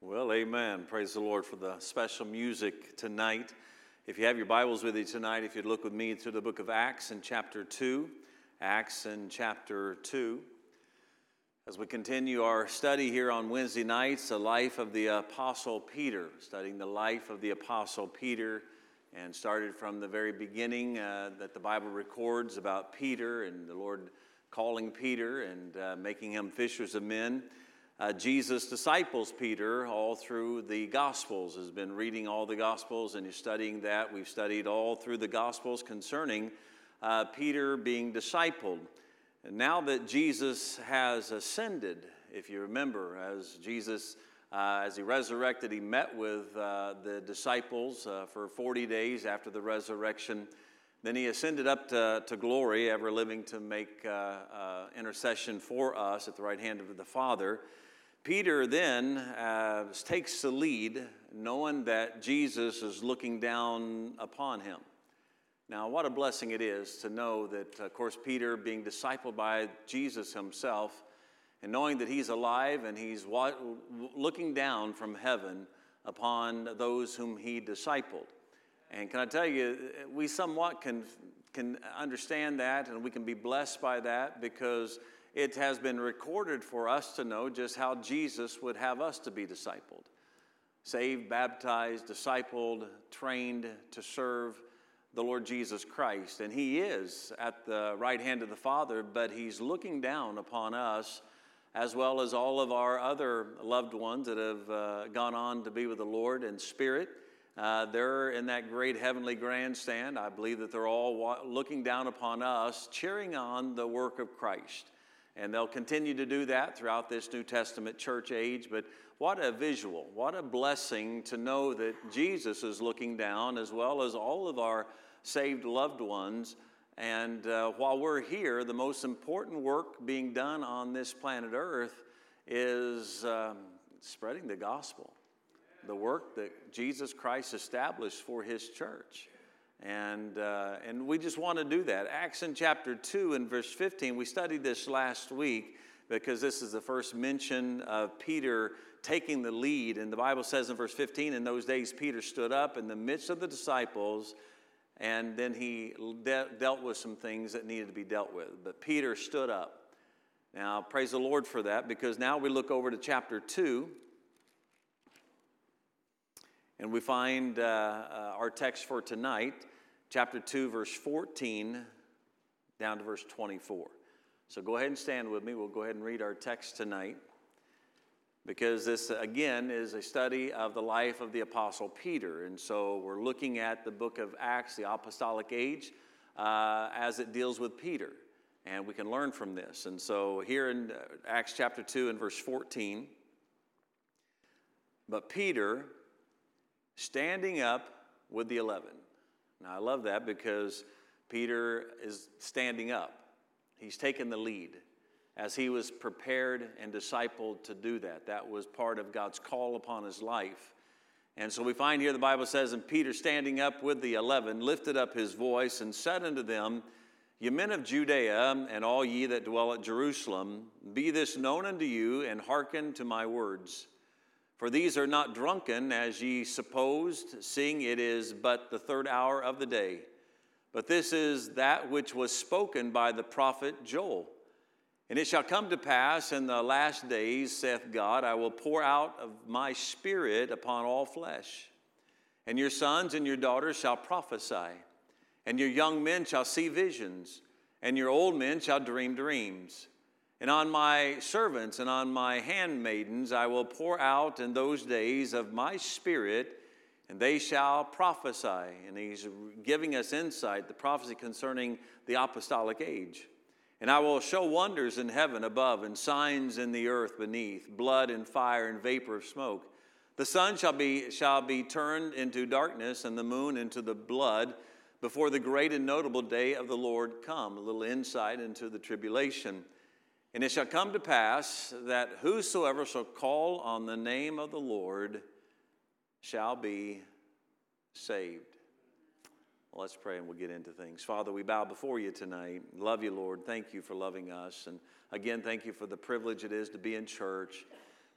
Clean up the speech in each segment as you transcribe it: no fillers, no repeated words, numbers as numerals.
Well, amen. Praise the Lord for the special music tonight. If you have your Bibles with you tonight, if you'd look with me through the book of Acts in chapter 2. Acts in chapter 2. As we continue our study here on Wednesday nights, the life of the Apostle Peter, studying the life of the Apostle Peter, and started from the very beginning that the Bible records about Peter and the Lord calling Peter and making him fishers of men. Jesus disciples Peter all through the Gospels, has been reading all the Gospels and is studying that. We've studied all through the Gospels concerning Peter being discipled. And now that Jesus has ascended, if you remember, as Jesus, as he resurrected, he met with the disciples for 40 days after the resurrection. Then he ascended up to glory, ever living to make intercession for us at the right hand of the Father. Peter then takes the lead, knowing that Jesus is looking down upon him. Now, what a blessing it is to know that, of course, Peter being discipled by Jesus himself, and knowing that he's alive and he's looking down from heaven upon those whom he discipled. And can I tell you, we somewhat can understand that, and we can be blessed by that, because it has been recorded for us to know just how Jesus would have us to be discipled. Saved, baptized, discipled, trained to serve the Lord Jesus Christ. And he is at the right hand of the Father, but he's looking down upon us as well as all of our other loved ones that have gone on to be with the Lord in spirit. They're in that great heavenly grandstand. I believe that they're all looking down upon us, cheering on the work of Christ. And they'll continue to do that throughout this New Testament church age. But what a visual, what a blessing to know that Jesus is looking down, as well as all of our saved loved ones. And while we're here, the most important work being done on this planet Earth is spreading the gospel, the work that Jesus Christ established for his church. And we just want to do that. Acts in chapter 2 and verse 15, we studied this last week because this is the first mention of Peter taking the lead. And the Bible says in verse 15, in those days Peter stood up in the midst of the disciples, and then he dealt with some things that needed to be dealt with. But Peter stood up. Now, praise the Lord for that, because now we look over to chapter 2, and we find our text for tonight, chapter 2, verse 14, down to verse 24. So go ahead and stand with me. We'll go ahead and read our text tonight, because this, again, is a study of the life of the Apostle Peter. And so we're looking at the book of Acts, the apostolic age, as it deals with Peter. And we can learn from this. And so here in Acts chapter 2 and verse 14, but Peter, standing up with the 11. Now, I love that because Peter is standing up. He's taken the lead as he was prepared and discipled to do that. That was part of God's call upon his life. And so we find here the Bible says, and Peter standing up with the 11 lifted up his voice and said unto them, Ye men of Judea, and all ye that dwell at Jerusalem, be this known unto you, and hearken to my words. For these are not drunken, as ye supposed, seeing it is but the third hour of the day. But this is that which was spoken by the prophet Joel. And it shall come to pass in the last days, saith God, I will pour out of my spirit upon all flesh. And your sons and your daughters shall prophesy. And your young men shall see visions. And your old men shall dream dreams. And on my servants and on my handmaidens I will pour out in those days of my spirit, and they shall prophesy. And he's giving us insight, the prophecy concerning the apostolic age. And I will show wonders in heaven above, and signs in the earth beneath, blood and fire and vapor of smoke. The sun shall be turned into darkness, and the moon into the blood, before the great and notable day of the Lord come. A little insight into the tribulation. And it shall come to pass that whosoever shall call on the name of the Lord shall be saved. Well, let's pray and we'll get into things. Father, we bow before you tonight. Love you, Lord. Thank you for loving us. And again, thank you for the privilege it is to be in church.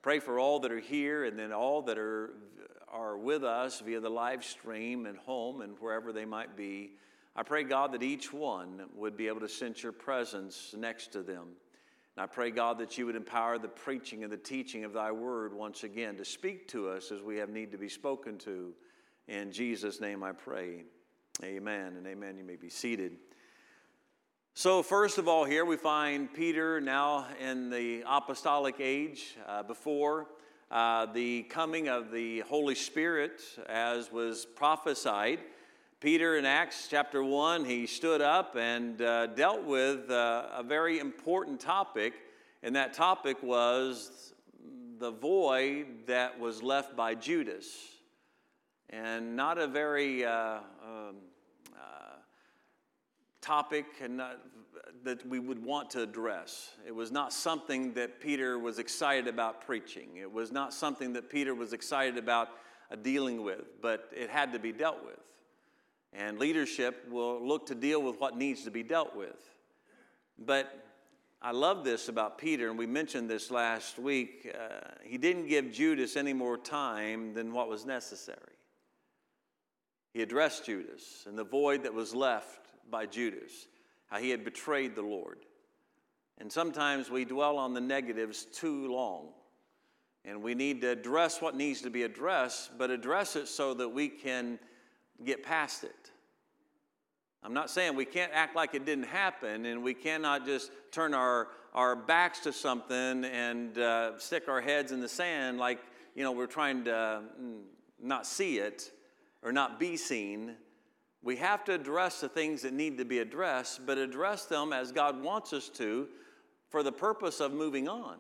Pray for all that are here and then all that are with us via the live stream and home and wherever they might be. I pray, God, that each one would be able to sense your presence next to them. And I pray, God, that you would empower the preaching and the teaching of thy word once again to speak to us as we have need to be spoken to. In Jesus' name I pray. Amen and amen. You may be seated. So first of all here we find Peter now in the apostolic age before the coming of the Holy Spirit as was prophesied. Peter in Acts chapter 1, he stood up and dealt with a very important topic, and that topic was the void that was left by Judas. And not a very topic that we would want to address. It was not something that Peter was excited about preaching. It was not something that Peter was excited about dealing with, but it had to be dealt with. And leadership will look to deal with what needs to be dealt with. But I love this about Peter, and we mentioned this last week. He didn't give Judas any more time than what was necessary. He addressed Judas and the void that was left by Judas, how he had betrayed the Lord. And sometimes we dwell on the negatives too long. And we need to address what needs to be addressed, but address it so that we can get past it. I'm not saying we can't act like it didn't happen, and we cannot just turn our backs to something and stick our heads in the sand like, we're trying to not see it or not be seen. We have to address the things that need to be addressed, but address them as God wants us to for the purpose of moving on.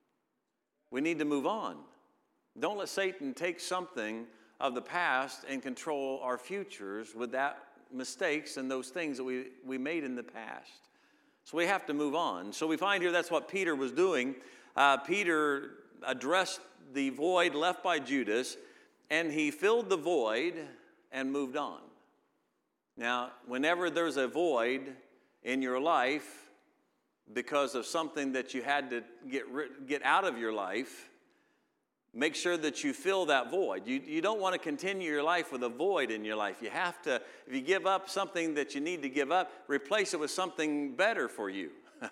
We need to move on. Don't let Satan take something of the past and control our futures with that mistakes and those things that we made in the past. So we have to move on. So we find here that's what Peter was doing. Peter addressed the void left by Judas, and he filled the void and moved on. Now, whenever there's a void in your life because of something that you had to get out of your life, make sure that you fill that void. You don't want to continue your life with a void in your life. You have to, if you give up something that you need to give up, replace it with something better for you.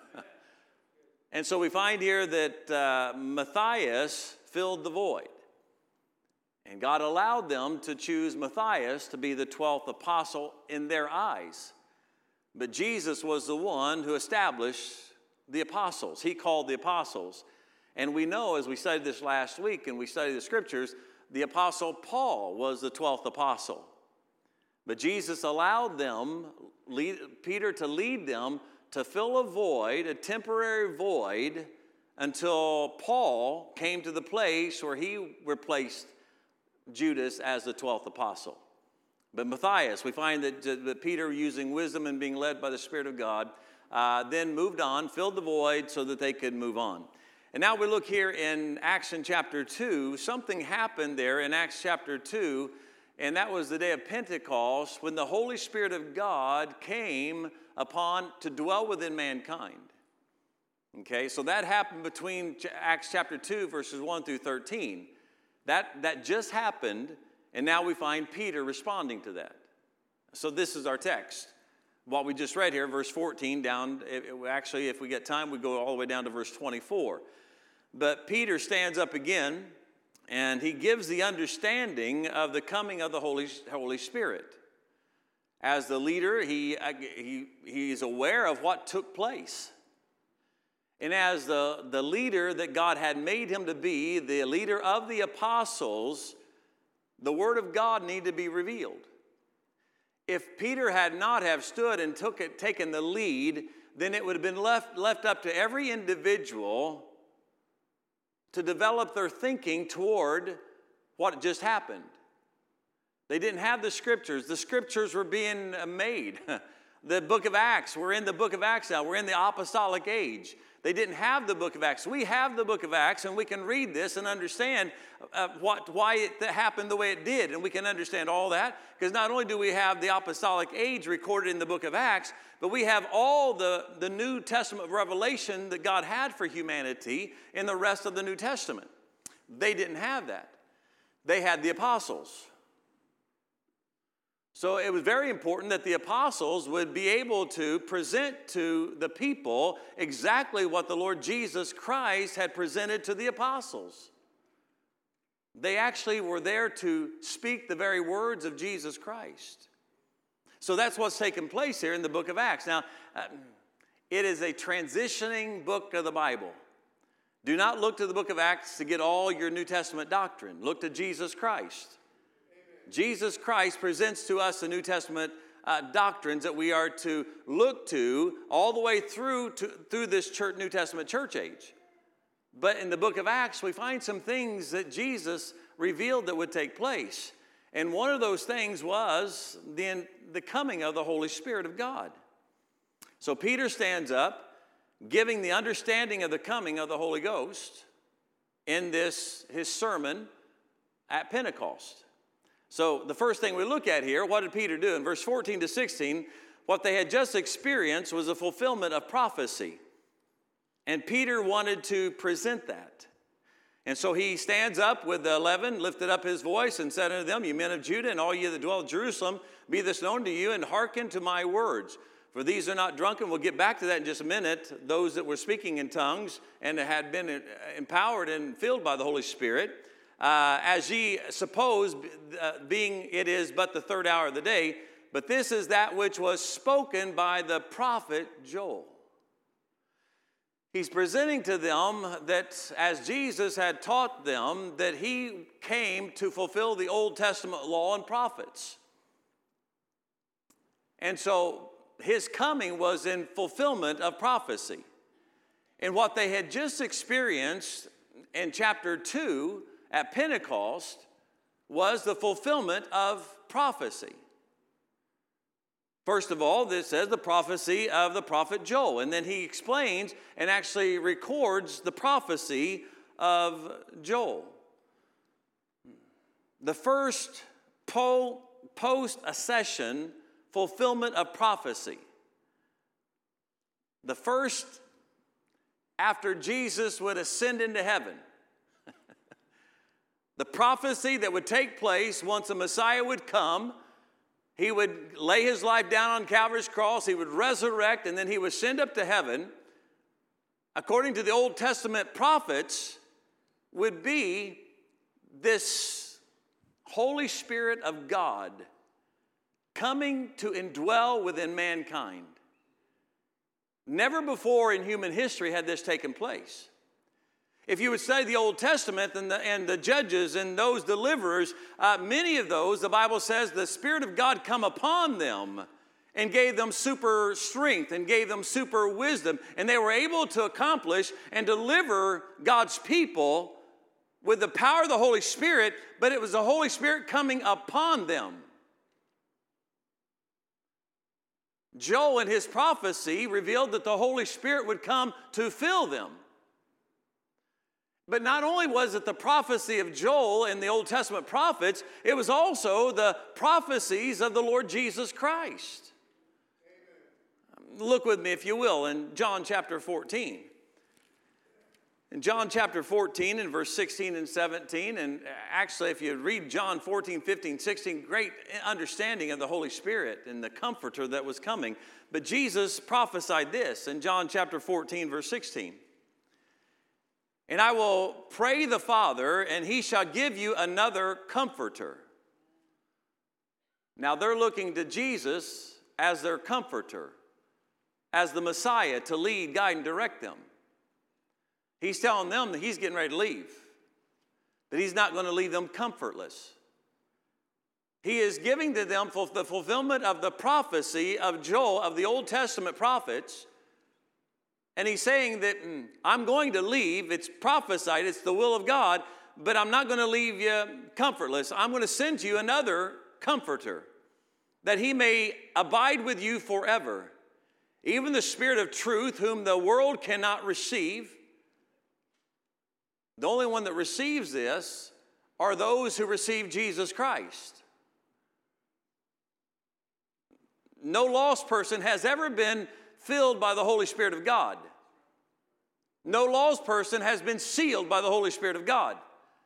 And so we find here that Matthias filled the void. And God allowed them to choose Matthias to be the 12th apostle in their eyes. But Jesus was the one who established the apostles. He called the apostles. And we know, as we studied this last week and we studied the scriptures, the apostle Paul was the 12th apostle. But Jesus allowed them, Peter to lead them to fill a void, a temporary void, until Paul came to the place where he replaced Judas as the 12th apostle. But Matthias, we find that Peter, using wisdom and being led by the Spirit of God, then moved on, filled the void so that they could move on. And now we look here in Acts in chapter 2. Something happened there in Acts chapter 2, and that was the day of Pentecost when the Holy Spirit of God came upon to dwell within mankind. Okay, so that happened between Acts chapter 2, verses 1 through 13. That just happened, and now we find Peter responding to that. So this is our text. What we just read here, verse 14 down, actually, if we get time, we go all the way down to verse 24. But Peter stands up again, and he gives the understanding of the coming of the Holy Spirit. As the leader, he is aware of what took place. And as the leader that God had made him to be, the leader of the apostles, the word of God needed to be revealed. If Peter had not have stood and taken the lead, then it would have been left up to every individual to develop their thinking toward what just happened. They didn't have the scriptures. The scriptures were being made. The book of Acts, we're in the book of Acts now. We're in the apostolic age. They didn't have the book of Acts. We have the book of Acts, and we can read this and understand why it happened the way it did. And we can understand all that, because not only do we have the apostolic age recorded in the book of Acts, but we have all the New Testament revelation that God had for humanity in the rest of the New Testament. They didn't have that. They had the apostles. So it was very important that the apostles would be able to present to the people exactly what the Lord Jesus Christ had presented to the apostles. They actually were there to speak the very words of Jesus Christ. So that's what's taken place here in the book of Acts. Now, it is a transitioning book of the Bible. Do not look to the book of Acts to get all your New Testament doctrine. Look to Jesus Christ. Jesus Christ presents to us the New Testament doctrines that we are to look to all the way through this New Testament church age. But in the book of Acts, we find some things that Jesus revealed that would take place. And one of those things was the coming of the Holy Spirit of God. So Peter stands up, giving the understanding of the coming of the Holy Ghost in his sermon at Pentecost. So the first thing we look at here, what did Peter do? In verse 14 to 16, what they had just experienced was a fulfillment of prophecy. And Peter wanted to present that. And so he stands up with the 11, lifted up his voice and said unto them, "You men of Judah and all ye that dwell in Jerusalem, be this known to you, and hearken to my words. For these are not drunken." We'll get back to that in just a minute. Those that were speaking in tongues and had been empowered and filled by the Holy Spirit. As ye suppose, being it is but the third hour of the day, but this is that which was spoken by the prophet Joel. He's presenting to them that as Jesus had taught them, that he came to fulfill the Old Testament law and prophets. And so his coming was in fulfillment of prophecy. And what they had just experienced in chapter 2 at Pentecost was the fulfillment of prophecy. First of all, this says the prophecy of the prophet Joel. And then he explains and actually records the prophecy of Joel. The first post-accession fulfillment of prophecy. The first after Jesus would ascend into heaven. The prophecy that would take place once the Messiah would come. He would lay his life down on Calvary's cross. He would resurrect, and then he would send up to heaven. According to the Old Testament prophets, would be this Holy Spirit of God coming to indwell within mankind. Never before in human history had this taken place. If you would study the Old Testament and the judges and those deliverers, many of those, the Bible says, the Spirit of God come upon them and gave them super strength and gave them super wisdom. And they were able to accomplish and deliver God's people with the power of the Holy Spirit, but it was the Holy Spirit coming upon them. Joel in his prophecy revealed that the Holy Spirit would come to fill them. But not only was it the prophecy of Joel and the Old Testament prophets, it was also the prophecies of the Lord Jesus Christ. Amen. Look with me, if you will, in John chapter 14. In John chapter 14 and verse 16 and 17, and actually if you read John 14, 15, 16, great understanding of the Holy Spirit and the comforter that was coming. But Jesus prophesied this in John chapter 14, verse 16. "And I will pray the Father, and he shall give you another comforter." Now they're looking to Jesus as their comforter, as the Messiah to lead, guide, and direct them. He's telling them that he's getting ready to leave, but he's not going to leave them comfortless. He is giving to them the fulfillment of the prophecy of Joel, of the Old Testament prophets. And he's saying that I'm going to leave. It's prophesied. It's the will of God. But I'm not going to leave you comfortless. I'm going to send you another comforter, that he may abide with you forever. Even the Spirit of truth, whom the world cannot receive. The only one that receives this are those who receive Jesus Christ. No lost person has ever been filled by the Holy Spirit of God. No lost person has been sealed by the Holy Spirit of God.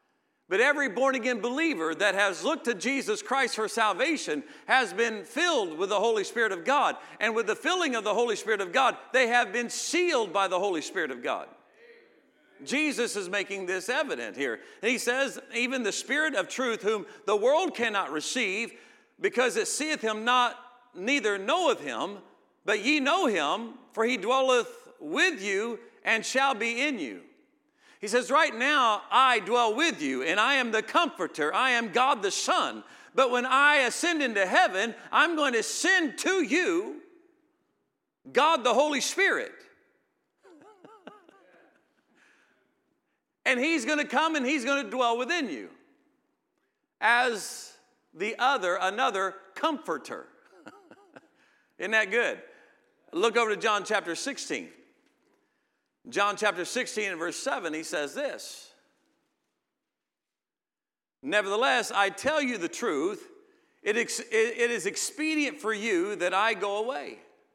But every born-again believer that has looked to Jesus Christ for salvation has been filled with the Holy Spirit of God. And with the filling of the Holy Spirit of God, they have been sealed by the Holy Spirit of God. Jesus is making this evident here. And he says, even the Spirit of truth, whom the world cannot receive, because it seeth him not, neither knoweth him, but ye know him, for he dwelleth with you and shall be in you. He says, right now I dwell with you, and I am the Comforter. I am God the Son. But when I ascend into heaven, I'm going to send to you God the Holy Spirit. And he's going to come and he's going to dwell within you as another comforter. Isn't that good? Look over to John chapter 16. John chapter 16 and verse 7, he says this. Nevertheless, I tell you the truth, it is expedient for you that I go away.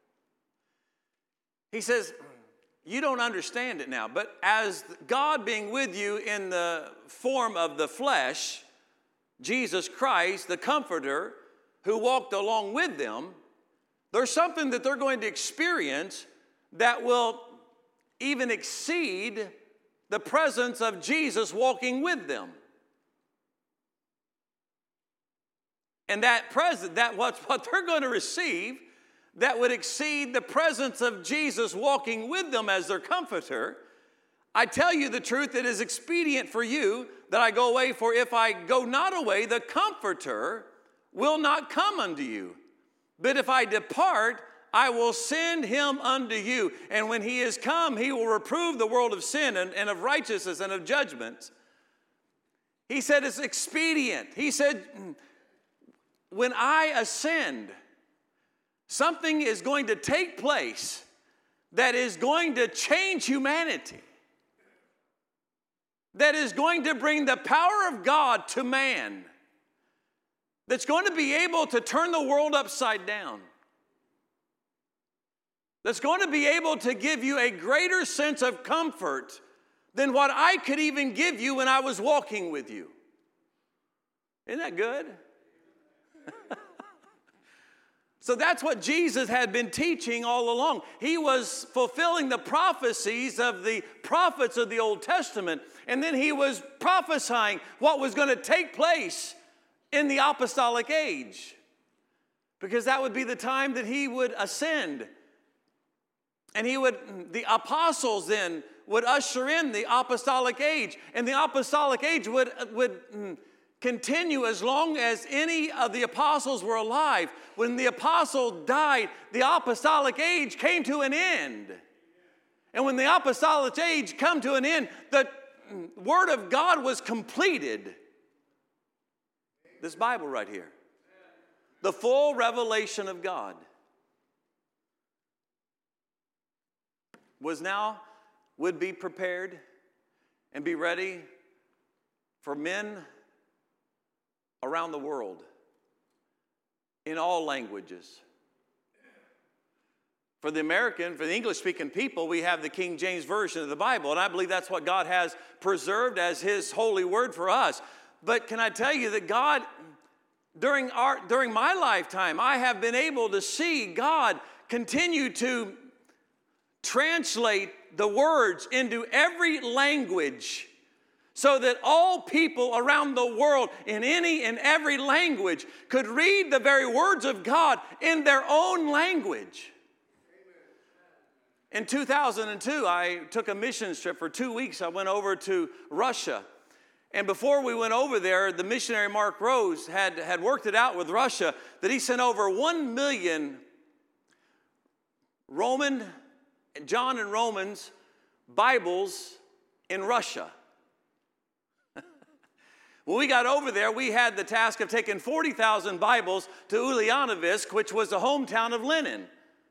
He says, you don't understand it now, but as God being with you in the form of the flesh, Jesus Christ, the Comforter, who walked along with them, there's something that they're going to experience that will even exceed the presence of Jesus walking with them. And what they're going to receive that would exceed the presence of Jesus walking with them as their Comforter. I tell you the truth, it is expedient for you that I go away, for if I go not away, the Comforter will not come unto you. But if I depart, I will send him unto you. And when he is come, he will reprove the world of sin and of righteousness and of judgment. He said it's expedient. He said, when I ascend, something is going to take place that is going to change humanity, that is going to bring the power of God to man, that's going to be able to turn the world upside down, that's going to be able to give you a greater sense of comfort than what I could even give you when I was walking with you. Isn't that good? So that's what Jesus had been teaching all along. He was fulfilling the prophecies of the prophets of the Old Testament, and then he was prophesying what was going to take place in the apostolic age, because that would be the time that he would ascend. And the apostles then would usher in the apostolic age, and the apostolic age would continue as long as any of the apostles were alive. When the apostle died, the apostolic age came to an end. And when the apostolic age come to an end, the word of God was completed. This Bible right here. The full revelation of God would be prepared and be ready for men around the world in all languages. For the English-speaking people, we have the King James Version of the Bible, and I believe that's what God has preserved as his holy word for us. But can I tell you that God, during my lifetime, I have been able to see God continue to translate the words into every language, so that all people around the world in any and every language could read the very words of God in their own language. In 2002, I took a missions trip for 2 weeks. I went over to Russia. And before we went over there, the missionary Mark Rose had worked it out with Russia that he sent over 1 million John and Romans Bibles in Russia. When we got over there, we had the task of taking 40,000 Bibles to Ulyanovsk, which was the hometown of Lenin.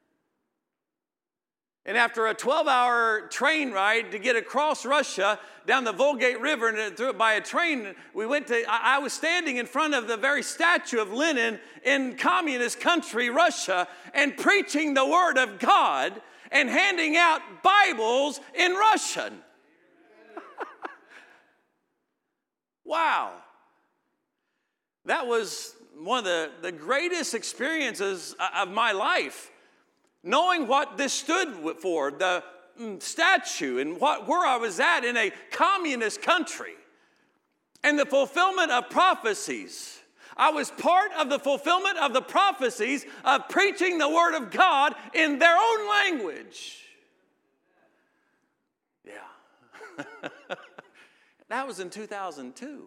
And after a 12-hour train ride to get across Russia, down the Volga River and through it by a train, I was standing in front of the very statue of Lenin in communist country, Russia, and preaching the Word of God and handing out Bibles in Russian. Wow. That was one of the greatest experiences of my life. Knowing what this stood for, the statue, and where I was at in a communist country, and the fulfillment of prophecies. I was part of the fulfillment of the prophecies of preaching the Word of God in their own language. Yeah. That was in 2002.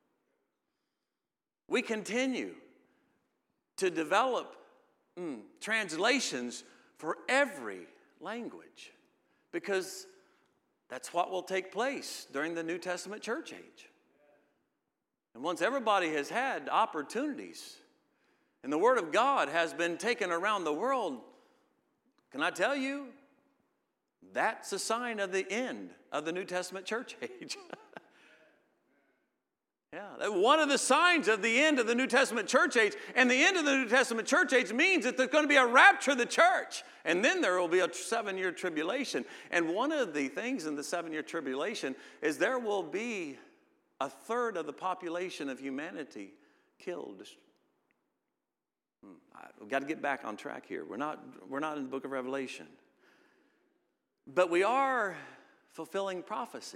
We continue to develop translations for every language because that's what will take place during the New Testament church age. And once everybody has had opportunities and the Word of God has been taken around the world, can I tell you, that's a sign of the end of the New Testament church age. Yeah, one of the signs of the end of the New Testament church age, and the end of the New Testament church age means that there's going to be a rapture of the church, and then there will be a 7-year tribulation. And one of the things in the 7-year tribulation is there will be a third of the population of humanity killed. We've got to get back on track here. We're not in the book of Revelation. But we are fulfilling prophecy.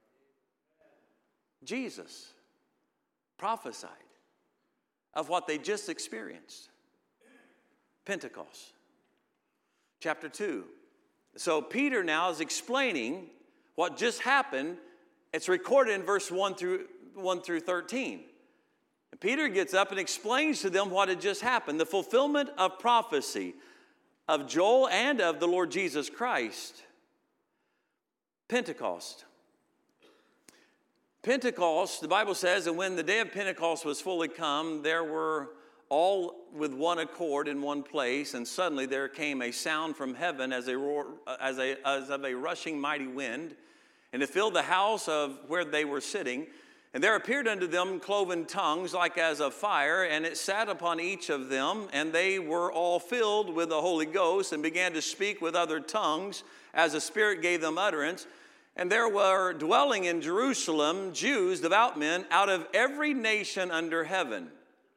Jesus prophesied of what they just experienced. Pentecost. Chapter 2. So Peter now is explaining what just happened. It's recorded in verse 1 through 13. And Peter gets up and explains to them what had just happened. The fulfillment of prophecy of Joel and of the Lord Jesus Christ. Pentecost. Pentecost, the Bible says, and when the day of Pentecost was fully come, there were all with one accord in one place, and suddenly there came a sound from heaven as of a rushing mighty wind, and it filled the house of where they were sitting. And there appeared unto them cloven tongues like as of fire, and it sat upon each of them, and they were all filled with the Holy Ghost, and began to speak with other tongues as the Spirit gave them utterance. And there were dwelling in Jerusalem Jews, devout men, out of every nation under heaven.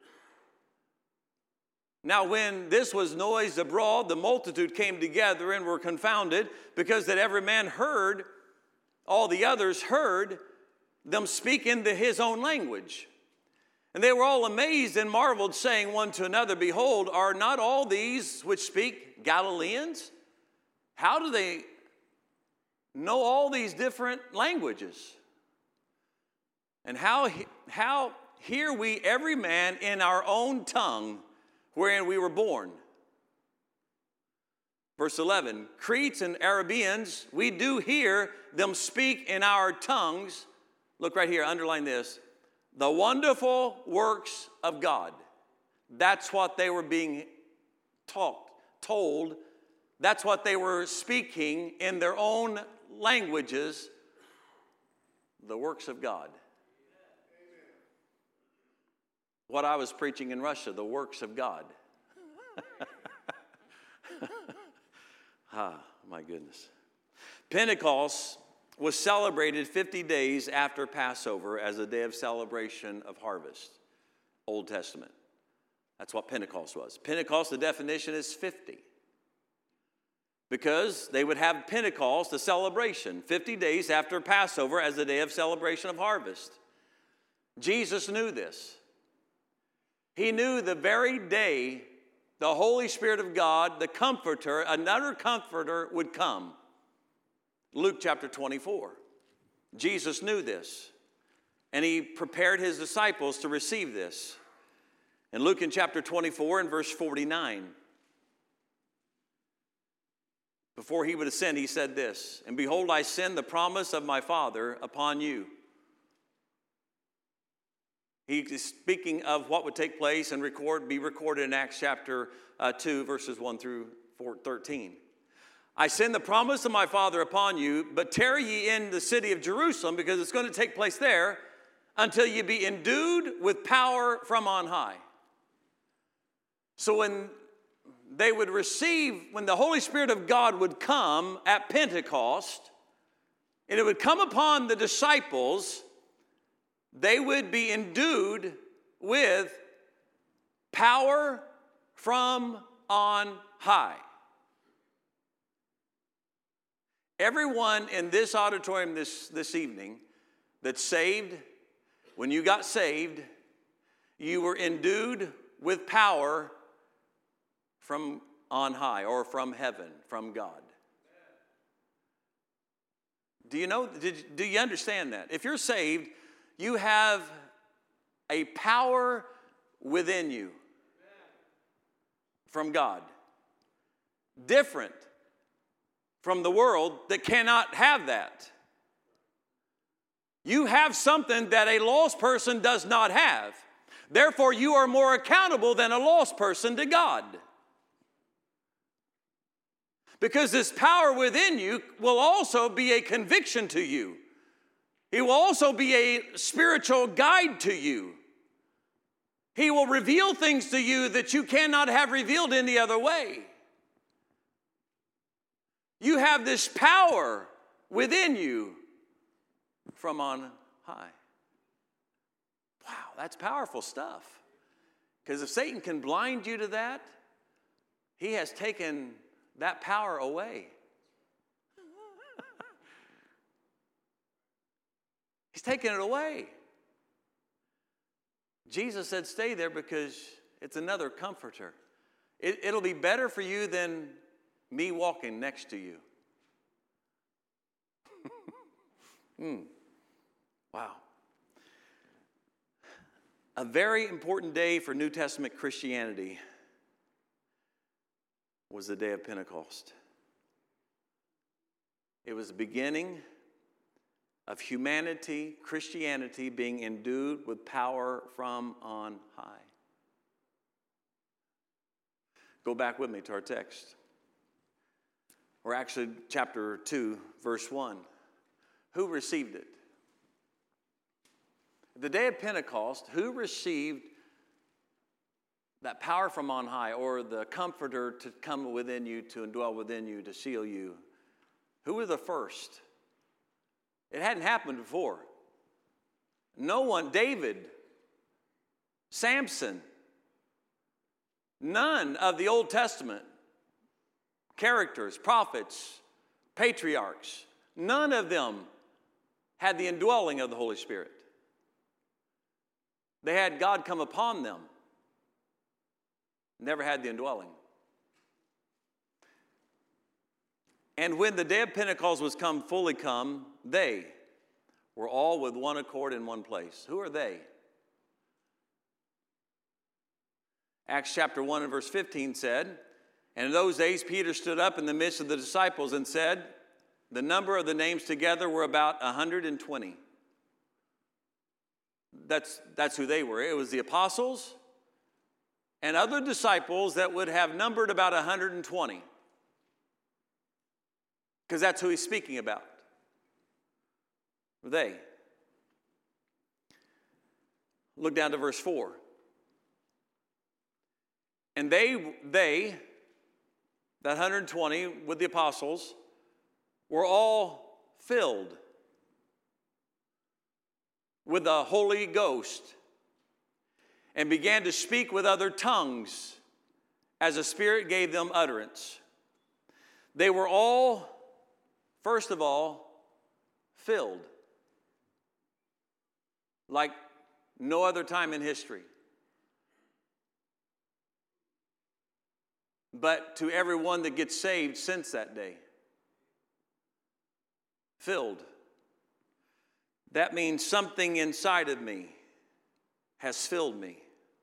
Now when this was noised abroad, the multitude came together and were confounded, because that every man heard, all the others heard them speak into his own language. And they were all amazed and marveled, saying one to another, Behold, are not all these which speak Galileans? How do they know all these different languages? And how hear we every man in our own tongue wherein we were born? Verse 11, Cretes and Arabians, we do hear them speak in our tongues. Look right here, underline this. The wonderful works of God. That's what they were being told. That's what they were speaking in their own languages. The works of God. What I was preaching in Russia, the works of God. My goodness. Pentecost was celebrated 50 days after Passover as a day of celebration of harvest. Old Testament. That's what Pentecost was. Pentecost, the definition is 50. Because they would have Pentecost, a celebration, 50 days after Passover as a day of celebration of harvest. Jesus knew this. He knew the very day the Holy Spirit of God, the Comforter, another Comforter would come. Luke chapter 24. Jesus knew this, and he prepared his disciples to receive this. In Luke in chapter 24 and verse 49, before he would ascend, he said this, And behold, I send the promise of my Father upon you. He is speaking of what would take place and be recorded in Acts chapter 2, verses 1 through 13. I send the promise of my Father upon you, but tarry ye in the city of Jerusalem, because it's going to take place there, until ye be endued with power from on high. So when they would receive, when the Holy Spirit of God would come at Pentecost, and it would come upon the disciples, they would be endued with power from on high. Everyone in this auditorium this evening that's saved, when you got saved, you were endued with power from on high or from heaven, from God. Do you understand that? If you're saved, you have a power within you from God, different from the world that cannot have that. You have something that a lost person does not have. Therefore, you are more accountable than a lost person to God. Because this power within you will also be a conviction to you. It will also be a spiritual guide to you. He will reveal things to you that you cannot have revealed any other way. You have this power within you from on high. Wow, that's powerful stuff. Because if Satan can blind you to that, he has taken that power away. He's taken it away. Jesus said, stay there because it's another comforter. It'll be better for you than me walking next to you. Wow. A very important day for New Testament Christianity was the day of Pentecost. It was the beginning of humanity, Christianity, being endued with power from on high. Go back with me to our text. Or actually, chapter 2, verse 1. Who received it? The day of Pentecost, who received that power from on high, or the comforter to come within you, to indwell within you, to seal you? Who were the first? It hadn't happened before. No one, David, Samson, none of the Old Testament characters, prophets, patriarchs, none of them had the indwelling of the Holy Spirit. They had God come upon them. Never had the indwelling. And when the day of Pentecost was fully come, they were all with one accord in one place. Who are they? Acts chapter 1 and verse 15 said, and in those days Peter stood up in the midst of the disciples and said, the number of the names together were about 120. That's who they were. It was the apostles and other disciples that would have numbered about 120. Because that's who he's speaking about. They. Look down to verse 4. And they, that 120 with the apostles, were all filled with the Holy Ghost and began to speak with other tongues as the Spirit gave them utterance. They were all, first of all, filled like no other time in history. But to everyone that gets saved since that day, filled. That means something inside of me has filled me.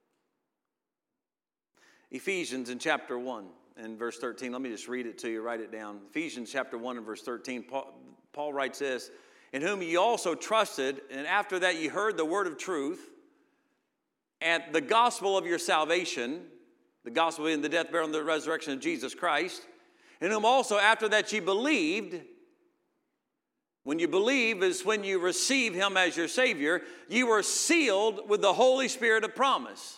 Ephesians in chapter 1 and verse 13. Let me just read it to you, write it down. Ephesians chapter 1 and verse 13. Paul writes this, in whom ye also trusted, and after that ye heard the word of truth, and the gospel of your salvation, the gospel in the death, burial, and the resurrection of Jesus Christ, in whom also after that ye believed. When you believe is when you receive him as your Savior. You were sealed with the Holy Spirit of promise.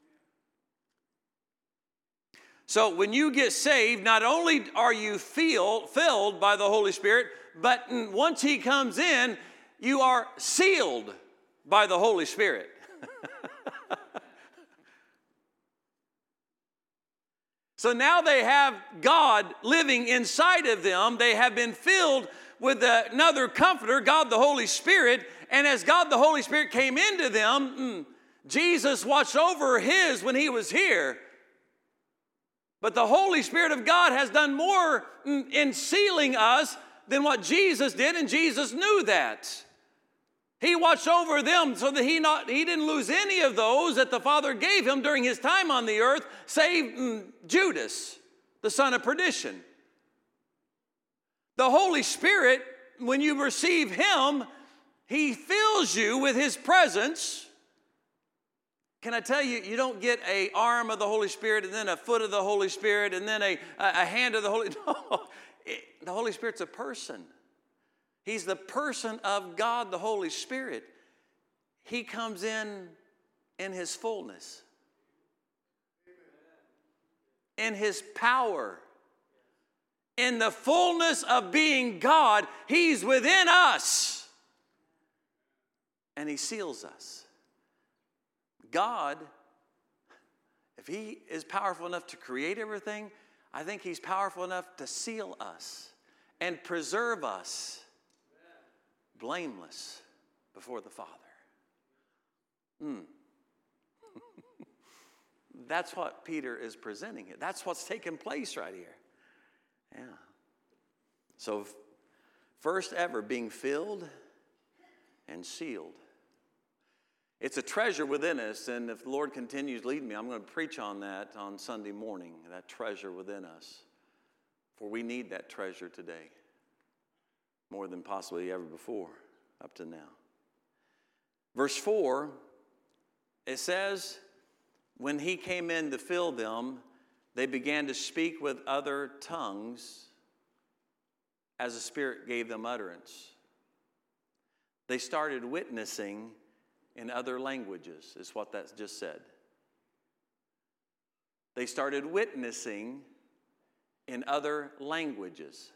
So when you get saved, not only are you filled by the Holy Spirit, but once he comes in, you are sealed by the Holy Spirit. So now they have God living inside of them. They have been filled with another comforter, God the Holy Spirit. And as God the Holy Spirit came into them, Jesus watched over his when he was here. But the Holy Spirit of God has done more in sealing us than what Jesus did, and Jesus knew that. He watched over them so that he didn't lose any of those that the Father gave him during his time on the earth, save Judas, the son of perdition. The Holy Spirit, when you receive him, he fills you with his presence. Can I tell you, you don't get an arm of the Holy Spirit and then a foot of the Holy Spirit and then a hand of the Holy Spirit. No, the Holy Spirit's a person. He's the person of God, the Holy Spirit. He comes in his fullness, in his power, in the fullness of being God. He's within us, and he seals us. God, if he is powerful enough to create everything, I think he's powerful enough to seal us and preserve us blameless before the Father. That's what Peter is presenting here. That's what's taking place right here. Yeah. So, first ever being filled and sealed. It's a treasure within us, and if the Lord continues leading me, I'm going to preach on that on Sunday morning, that treasure within us. For we need that treasure today, more than possibly ever before, up to now. Verse 4, it says, when he came in to fill them, they began to speak with other tongues as the Spirit gave them utterance. They started witnessing in other languages, is what that just said. They started witnessing in other languages.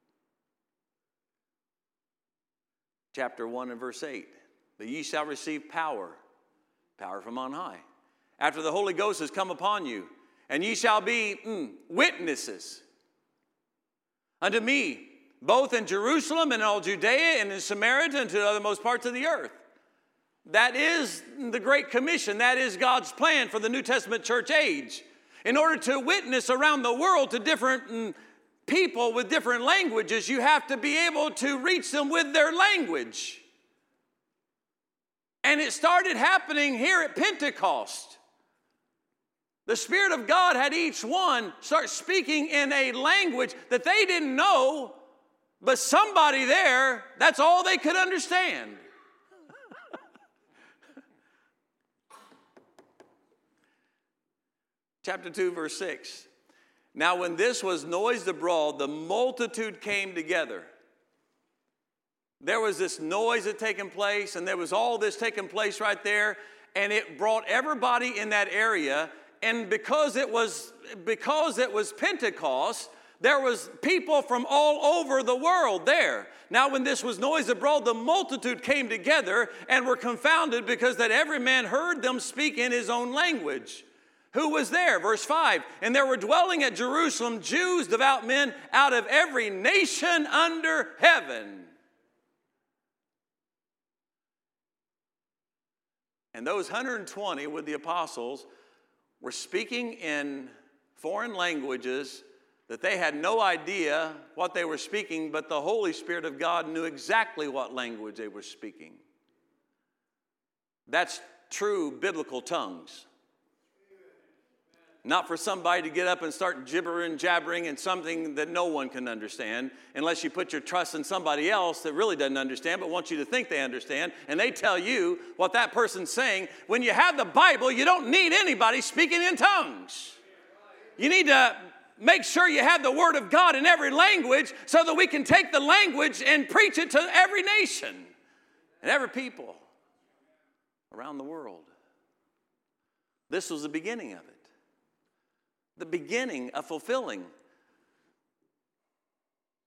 Chapter 1 and verse 8. But ye shall receive power from on high, after the Holy Ghost has come upon you, and ye shall be witnesses unto me, both in Jerusalem and in all Judea and in Samaria and to the othermost parts of the earth. That is the Great Commission. That is God's plan for the New Testament church age. In order to witness around the world to different people with different languages, you have to be able to reach them with their language. And it started happening here at Pentecost. The Spirit of God had each one start speaking in a language that they didn't know, but somebody there, that's all they could understand. Chapter 2, verse 6. Now when this was noised abroad, the multitude came together. There was this noise that had taken place, and there was all this taking place right there, and it brought everybody in that area. And because it was Pentecost, there was people from all over the world there. Now when this was noised abroad, the multitude came together and were confounded, because that every man heard them speak in his own language. Who was there? Verse 5, and there were dwelling at Jerusalem Jews, devout men, out of every nation under heaven. And those 120 with the apostles were speaking in foreign languages that they had no idea what they were speaking, but the Holy Spirit of God knew exactly what language they were speaking. That's true biblical tongues. Not for somebody to get up and start gibbering, jabbering in something that no one can understand, unless you put your trust in somebody else that really doesn't understand but wants you to think they understand, and they tell you what that person's saying. When you have the Bible, you don't need anybody speaking in tongues. You need to make sure you have the Word of God in every language, so that we can take the language and preach it to every nation and every people around the world. This was the beginning of it. The beginning of fulfilling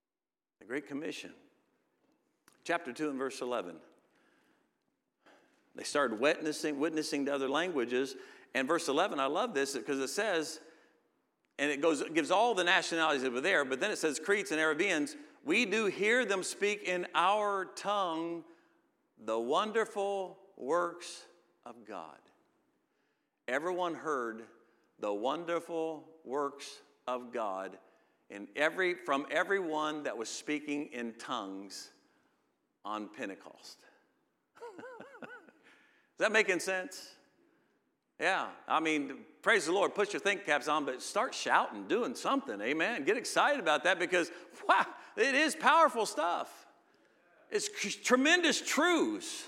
the Great Commission. Chapter 2 and verse 11. They started witnessing to other languages. And verse 11, I love this because it says, and it gives all the nationalities that were there, but then it says Cretes and Arabians, we do hear them speak in our tongue the wonderful works of God. Everyone heard the wonderful works of God from everyone that was speaking in tongues on Pentecost. Is that making sense? Yeah, I mean, praise the Lord, put your think caps on, but start shouting, doing something, amen. Get excited about that because, wow, it is powerful stuff. It's tremendous truths.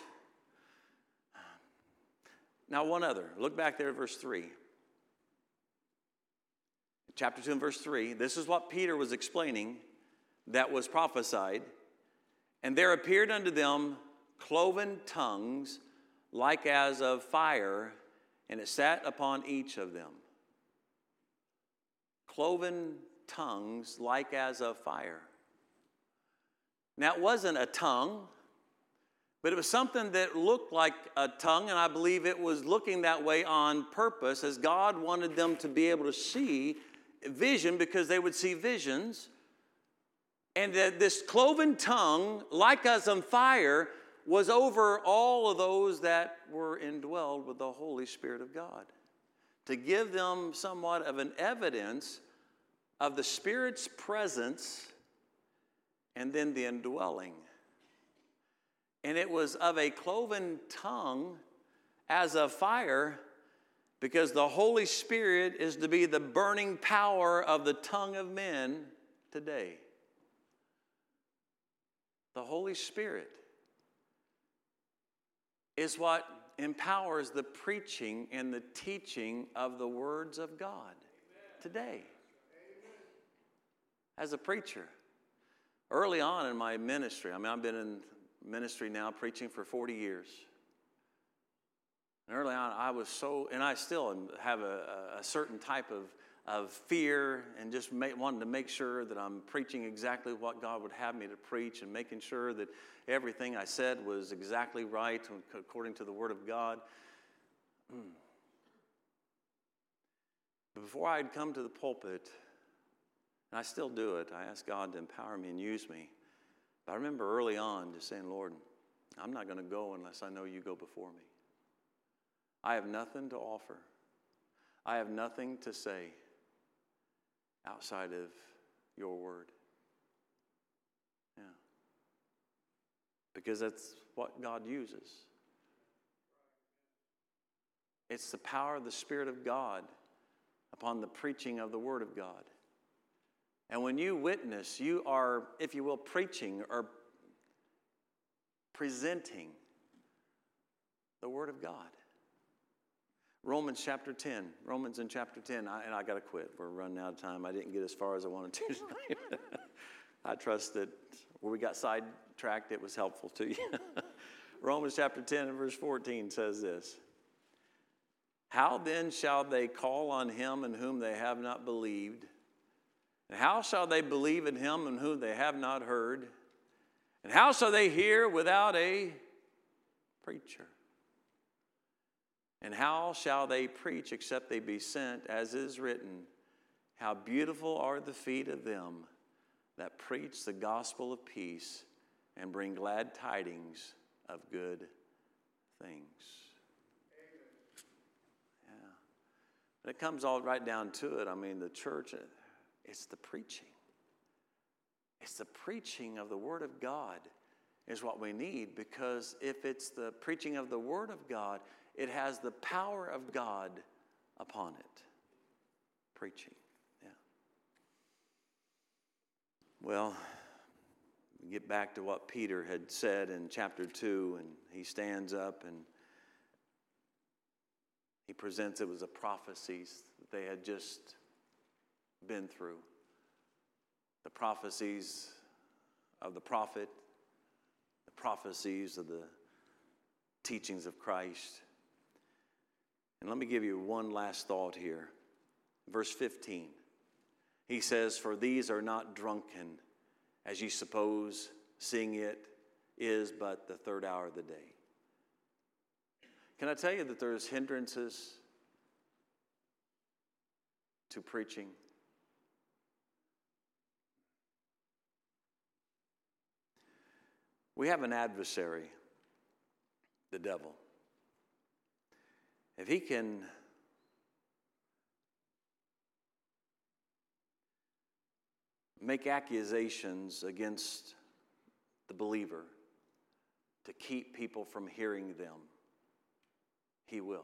Now, one other. Look back there at verse 3. Chapter 2 and verse 3. This is what Peter was explaining that was prophesied. And there appeared unto them cloven tongues like as of fire, and it sat upon each of them. Cloven tongues like as of fire. Now, it wasn't a tongue, but it was something that looked like a tongue, and I believe it was looking that way on purpose, as God wanted them to be able to see vision, because they would see visions. And that this cloven tongue, like as on fire, was over all of those that were indwelled with the Holy Spirit of God, to give them somewhat of an evidence of the Spirit's presence and then the indwelling. And it was of a cloven tongue as of fire, because the Holy Spirit is to be the burning power of the tongue of men today. The Holy Spirit is what empowers the preaching and the teaching of the words of God today. As a preacher, early on in my ministry, I've been in ministry now preaching for 40 years. And early on, I was so, and I still have a certain type of fear, and just wanting to make sure that I'm preaching exactly what God would have me to preach, and making sure that everything I said was exactly right according to the Word of God. But before I'd come to the pulpit, and I still do it, I ask God to empower me and use me. But I remember early on just saying, Lord, I'm not going to go unless I know you go before me. I have nothing to offer. I have nothing to say outside of your word. Yeah. Because that's what God uses. It's the power of the Spirit of God upon the preaching of the Word of God. And when you witness, you are, if you will, preaching or presenting the Word of God. Romans in chapter 10, and I got to quit. We're running out of time. I didn't get as far as I wanted to tonight. I trust that where we got sidetracked, it was helpful to you. Romans chapter 10 and verse 14 says this. How then shall they call on him in whom they have not believed? And how shall they believe in him in whom they have not heard? And how shall they hear without a preacher? And how shall they preach except they be sent, as is written, how beautiful are the feet of them that preach the gospel of peace and bring glad tidings of good things. Yeah. When it comes all right down to it, the church, it's the preaching. It's the preaching of the Word of God is what we need, because if it's the preaching of the Word of God, it has the power of God upon it. Preaching, yeah. Well, we get back to what Peter had said in chapter 2, and he stands up and he presents it was the prophecies that they had just been through. The prophecies of the prophet, the prophecies of the teachings of Christ. And let me give you one last thought here. Verse 15. He says, for these are not drunken, as ye suppose, seeing it is but the third hour of the day. Can I tell you that there's hindrances to preaching? We have an adversary, the devil. If he can make accusations against the believer to keep people from hearing them, he will.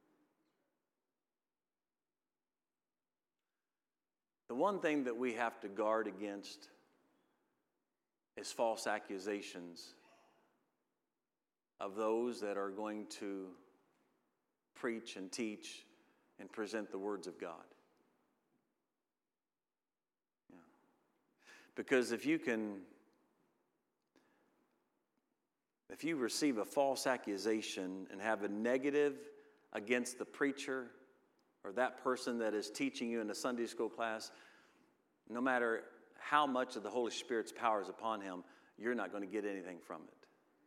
The one thing that we have to guard against is false accusations of those that are going to preach and teach and present the words of God. Yeah. Because if you receive a false accusation and have a negative against the preacher or that person that is teaching you in a Sunday school class, no matter how much of the Holy Spirit's power is upon him, you're not going to get anything from it.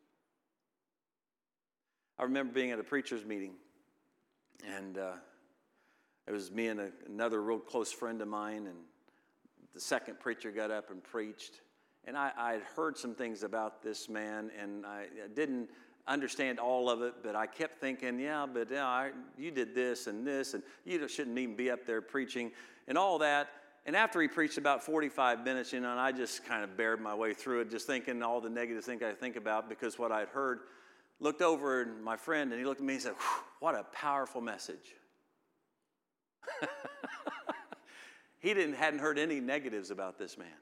I remember being at a preacher's meeting, and it was me and another real close friend of mine, and the second preacher got up and preached. And I had heard some things about this man, and I didn't understand all of it, but I kept thinking, you did this, and you shouldn't even be up there preaching, and all that. And after he preached about 45 minutes, and I just kind of bared my way through it, just thinking all the negative things I think about because what I'd heard. Looked over at my friend, and he looked at me and said, "What a powerful message." He hadn't heard any negatives about this man.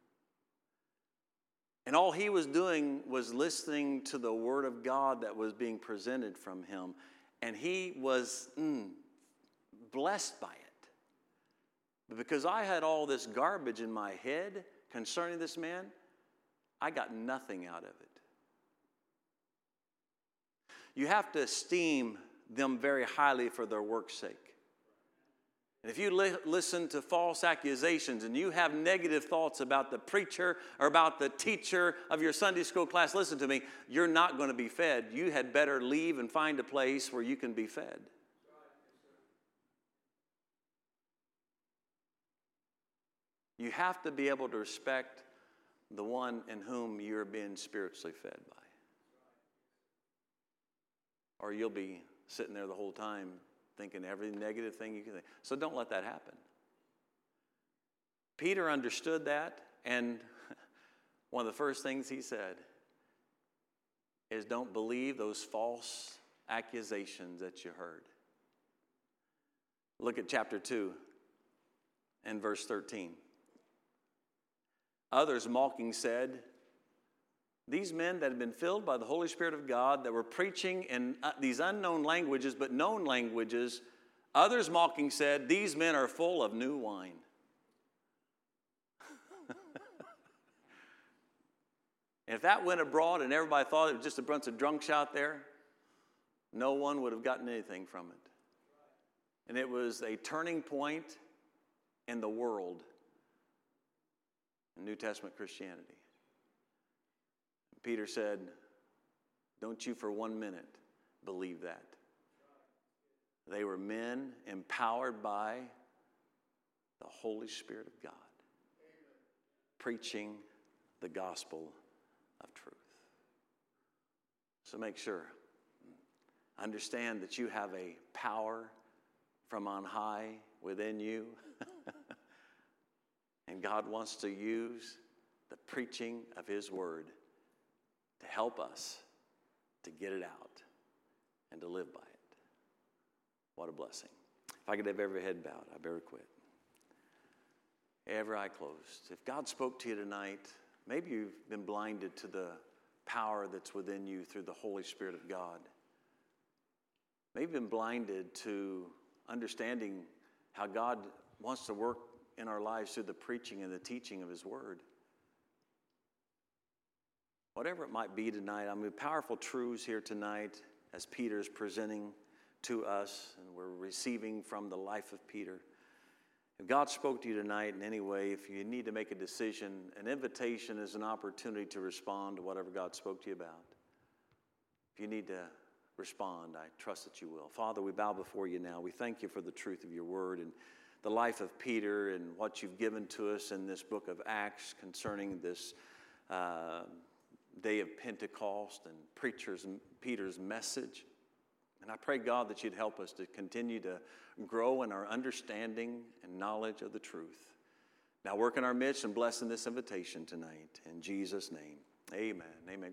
And all he was doing was listening to the Word of God that was being presented from him. And he was blessed by it. But because I had all this garbage in my head concerning this man, I got nothing out of it. You have to esteem them very highly for their work's sake. And if you listen to false accusations and you have negative thoughts about the preacher or about the teacher of your Sunday school class, listen to me, you're not going to be fed. You had better leave and find a place where you can be fed. You have to be able to respect the one in whom you're being spiritually fed by. Or you'll be sitting there the whole time thinking every negative thing you can think. So don't let that happen. Peter understood that, and one of the first things he said is don't believe those false accusations that you heard. Look at chapter 2 and verse 13. Others mocking said, these men that had been filled by the Holy Spirit of God that were preaching in these unknown languages but known languages, others mocking said, these men are full of new wine. And if that went abroad and everybody thought it was just a bunch of drunks out there, no one would have gotten anything from it. And it was a turning point in the world in New Testament Christianity. Peter said, don't you for 1 minute believe that. They were men empowered by the Holy Spirit of God, preaching the gospel of truth. So make sure, understand that you have a power from on high within you, and God wants to use the preaching of His word to help us to get it out and to live by it. What a blessing. If I could have every head bowed, I better quit. Every eye closed. If God spoke to you tonight, maybe you've been blinded to the power that's within you through the Holy Spirit of God. Maybe you've been blinded to understanding how God wants to work in our lives through the preaching and the teaching of His word. Whatever it might be tonight, powerful truths here tonight as Peter's presenting to us, and we're receiving from the life of Peter. If God spoke to you tonight in any way, if you need to make a decision, an invitation is an opportunity to respond to whatever God spoke to you about. If you need to respond. I trust that you will. Father, we bow before you now. We thank you for the truth of your word and the life of Peter and what you've given to us in this book of Acts concerning this day of Pentecost and Peter's message. And I pray, God, that you'd help us to continue to grow in our understanding and knowledge of the truth. Now work in our midst and bless in this invitation tonight. In Jesus' name, amen. Amen.